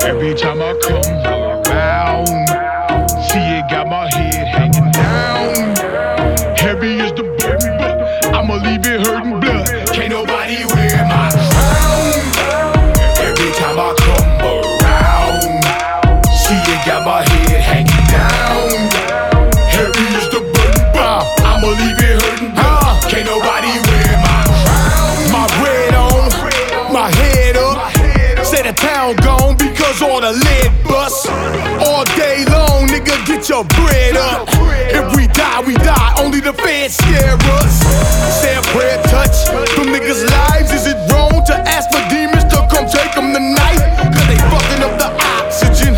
Every time I come around, see it got my head hanging down. Heavy as the burden, but I'ma leave it hurting blood. Can't nobody wear my crown. Every time I come around, see it got my head hanging down. Heavy as the burden, but I'ma leave it hurting blood. Can't nobody wear my crown. My red on, my head up. Say the town gone because all the lead bust. All day long, nigga, get your bread up. If we die, we die. Only the feds scare us. Say a prayer touch from niggas' lives. Is it wrong to ask for demons to come take them tonight? Cause they fucking up the oxygen.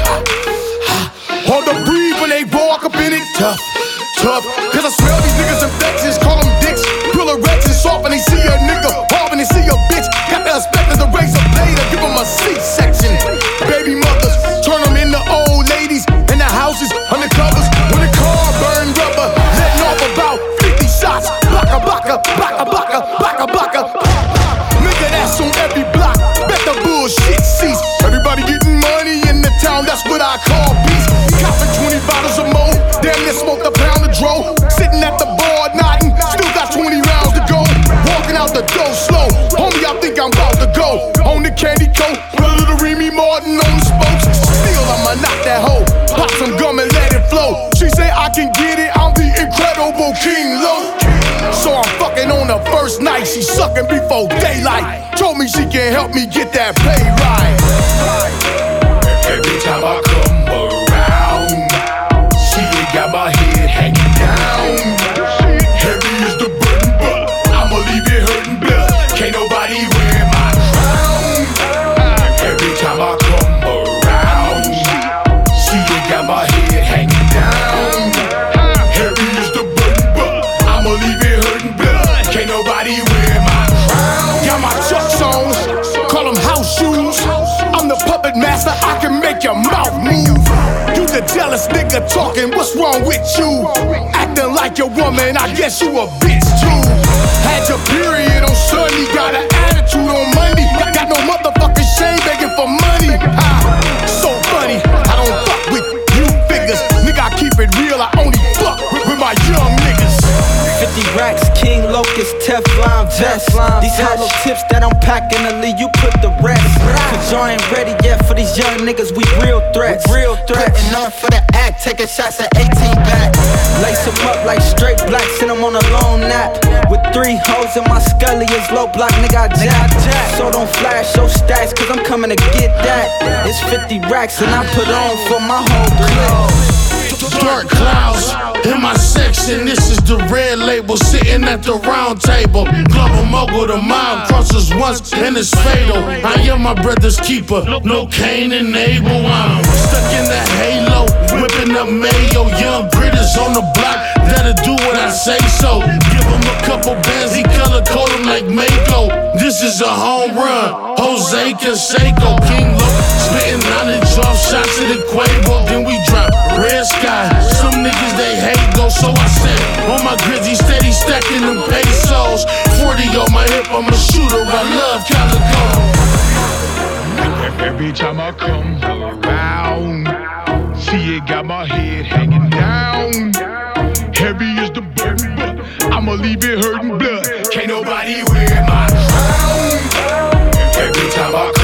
Hard to breathe when they walk up in it. Tough, tough. Cause I smell these niggas' infections. Call them dicks. Pull erections soft when they see a nigga. Hard when they see a bitch. Got the inspectors to raise a blade or give them a C-section. Baby mothers, turn them into old ladies. In the houses, undercovers. When the car burn rubber, letting off about 50 shots. Blocka, blocka, blocka, blocka, blocka, blocka. Nigga, that's on every block. Bet the bullshit cease. Everybody getting money in the town, that's what I call peace. Copping 20 bottles of mo, damn near smoked a pound of dro. Sitting at the bar nodding, still got 20 rounds to go. Walking out the door slow, homie, I think I'm about to go. On the candy coat, put a little Remy Martin on the spokes. Still, I'ma knock that hoe, pop some gum and let it flow. She say I can get it, I'm the incredible King Lo. So I'm fucking on the first night, she sucking before daylight. Told me she can help me get that pay right. Every time I come around, see it got my head hanging down. Heavy is the burden, but I'ma leave it hurting blood. Can't nobody wear my crown. Every time I come around, see it got my head hanging down. Heavy is the burden, but I'ma leave it hurting blood. Can't nobody wear my crown. Got my chucks on, call them house shoes. I'm the puppet master, I can make your mouth move. You the jealous nigga talking, what's wrong with you? Acting like your woman, I guess you a bitch too. Had your period on Sunday, got an attitude on Monday. Got no motherfucking shame begging for money. So funny, I don't fuck with you figures. Nigga, I keep it real, I only fuck with my young niggas. 50 racks, King Locust, Teflon vest. These hollow tips that I'm packing to leave you put the rest. Cause y'all ain't ready yet for these young niggas, we real threats. Putting on for the act, taking shots at 18 back. Lace them up like straight black, send them on a long nap. With 3 hoes in my scully, it's low block, nigga, I jack. So don't flash your stacks, cause I'm coming to get that. It's 50 racks and I put on for my whole clique. Dark clouds in my section. This is the red label sitting at the round table. Global mogul, the mind crosses once and it's fatal. I am my brother's keeper. No Cain and Abel. I'm stuck in the halo, whipping up mayo. Young British on the block that'll do what I say so. Give him a couple bands, he color code him like Mako. This is a home run. Jose Canseco, King Lo, spitting knowledge off shots of the Quavo. Then we drop red sky. Some niggas they hate go, so I said on my grizzly steady stacking them pesos. 40 on my hip, I'm a shooter. I love Calico. Every time I come around, see it got my head hanging down. Heavy is the burden, but I'ma leave it hurting blood. Can't nobody wear my crown. Every time I